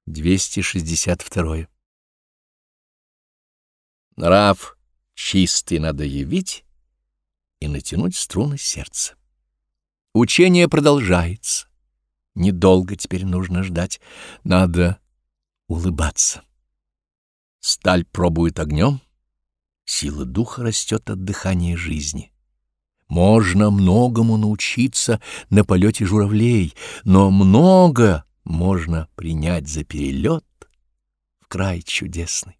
262. Нрав чистый надо явить и натянуть струны сердца. Учение продолжается. Недолго теперь нужно ждать. Надо улыбаться. Сталь пробует огнем, сила духа растет от дыхания жизни. Можно многому научиться на полете журавлей, но много можно принять за перелет в край чудесный.